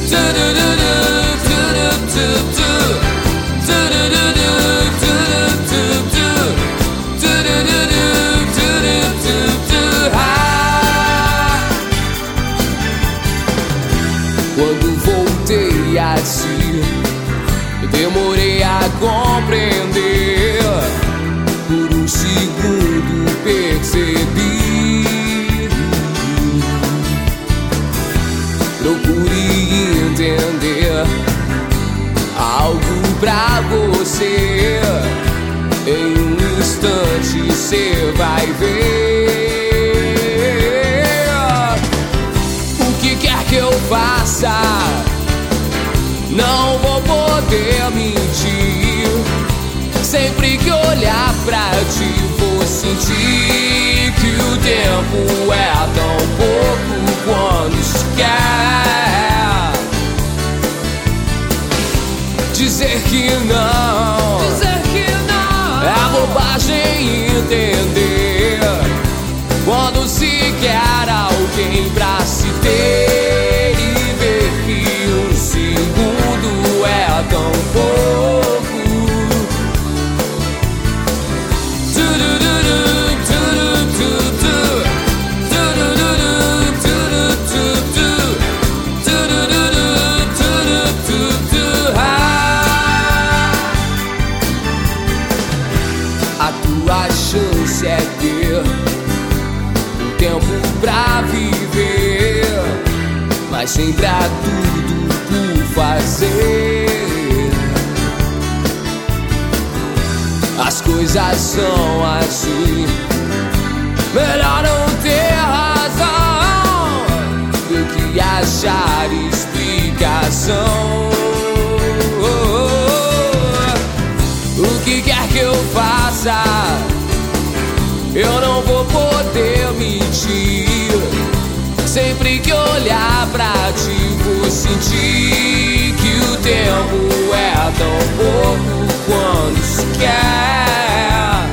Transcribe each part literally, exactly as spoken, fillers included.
Quando voltei a ti, eu demorei a compreender. Por um segundo percebi. Procure entender algo pra você. Em um instante cê vai ver. O que quer que eu faça, não vou poder mentir. Sempre que olhar pra ti, vou sentir que o tempo é tão pouco quando se quer. Dizer que não, Dizer que não é bobagem entender. Quando se quer alguém pra se ter e ver que um segundo é tão pouco. A tua chance é ter um tempo pra viver, mas sempre há tudo por fazer. As coisas são assim, melhor não ter razão do que achar explicação. O que quer que eu faça, eu não vou poder mentir. Sempre que olhar pra ti, vou sentir que o tempo é tão pouco quando se quer.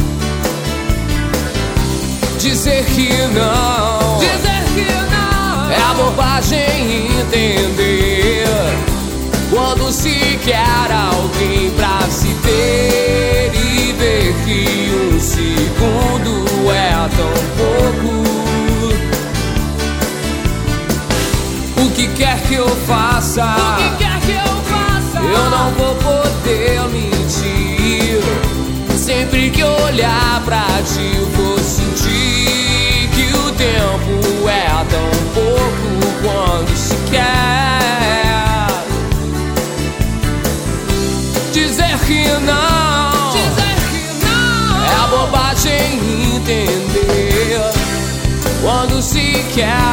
Dizer que não, Dizer que não é bobagem entender. Quando se quer alguém pra se ter e ver que um segundo é tão pouco. O que quer que eu faça, O que quer que eu faça, eu não vou poder mentir. Sempre que olhar pra ti, vou sentir que o tempo é tão pouco quando se quer. Dizer que não, Dizer que não é bobagem entender. Quando se quer